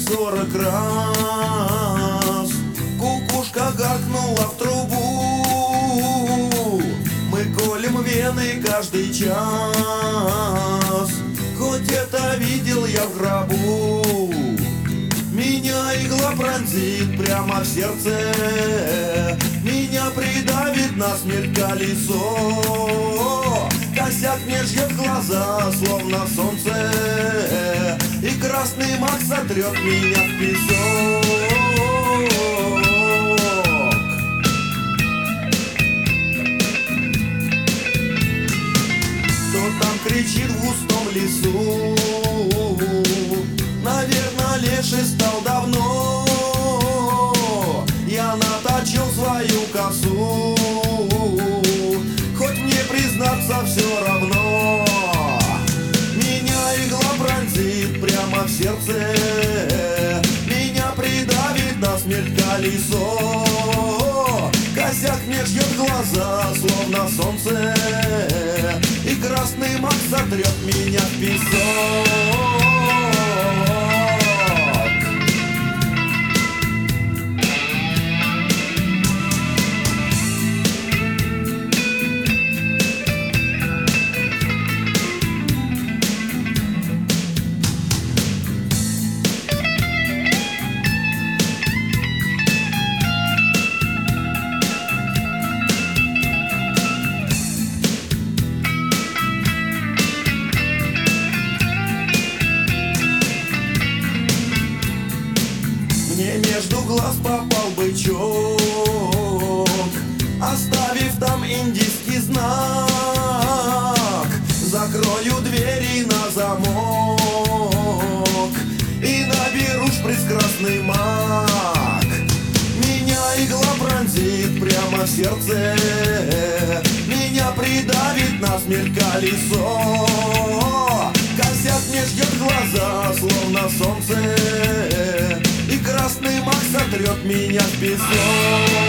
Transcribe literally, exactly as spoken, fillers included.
сорок раз. Кукушка гаркнула в трубу. Мы колем вены каждый час. Хоть это видел я в гробу. Меня игла пронзит прямо в сердце. Меня придавит насмерть колесо. Косяк мне жжет глаза, словно солнце. И красный мак сотрет меня в песок. Кто там кричит в густом лесу? Наверное, леший стал давно. Я наточил свою косу. Хоть мне признаться все равно. Меня игла пронзит прямо в сердце. Меня придавит насмерть колесо. Косяк мне жжет глаза, словно солнце. И красный мак сотрет меня в песок. Мне между глаз попал бычок, оставив там индийский знак. Закрою двери на замок и наберу шприц красный мак. Меня игла пронзит прямо в сердце. Меня придавит насмерть колесо. Косяк мне ждет глаза, словно солнце. И красный мак сотрет меня в песок.